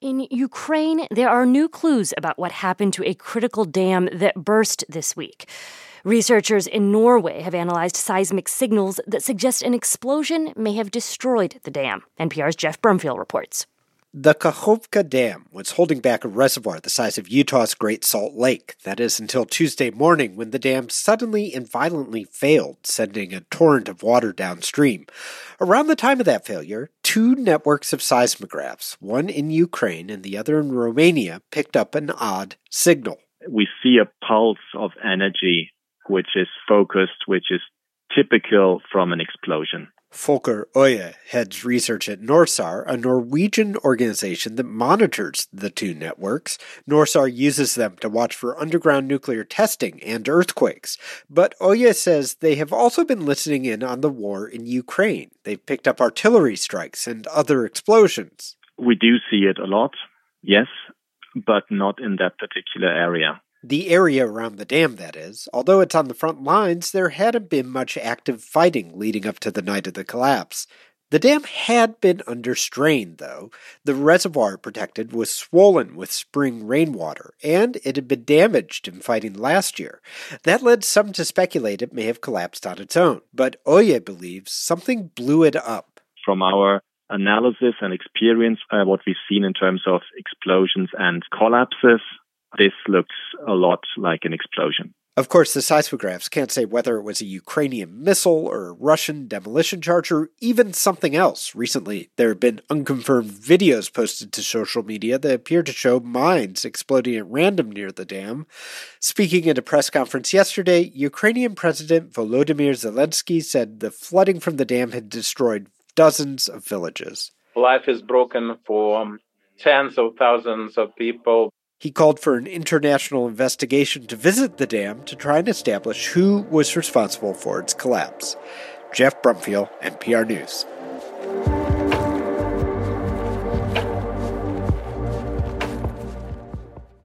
In Ukraine, there are new clues about what happened to a critical dam that burst this week. Researchers in Norway have analyzed seismic signals that suggest an explosion may have destroyed the dam. NPR's Jeff Brumfield reports. The Kakhovka Dam was holding back a reservoir the size of Utah's Great Salt Lake. That is until Tuesday morning when the dam suddenly and violently failed, sending a torrent of water downstream. Around the time of that failure, two networks of seismographs, one in Ukraine and the other in Romania, picked up an odd signal. We see a pulse of energy which is focused, which is typical from an explosion. Volker Oye heads research at NORSAR, a Norwegian organization that monitors the two networks. NORSAR uses them to watch for underground nuclear testing and earthquakes. But Oye says they have also been listening in on the war in Ukraine. They've picked up artillery strikes and other explosions. We do see it a lot, yes, but not in that particular area. The area around the dam, that is. Although it's on the front lines, there hadn't been much active fighting leading up to the night of the collapse. The dam had been under strain, though. The reservoir it protected was swollen with spring rainwater, and it had been damaged in fighting last year. That led some to speculate it may have collapsed on its own. But Oye believes something blew it up. From our analysis and experience, what we've seen in terms of explosions and collapses, this looks a lot like an explosion. Of course, the seismographs can't say whether it was a Ukrainian missile or a Russian demolition charge or even something else. Recently, there have been unconfirmed videos posted to social media that appear to show mines exploding at random near the dam. Speaking at a press conference yesterday, Ukrainian President Volodymyr Zelensky said the flooding from the dam had destroyed dozens of villages. Life is broken for tens of thousands of people. He called for an international investigation to visit the dam to try and establish who was responsible for its collapse. Jeff Brumfield, NPR News.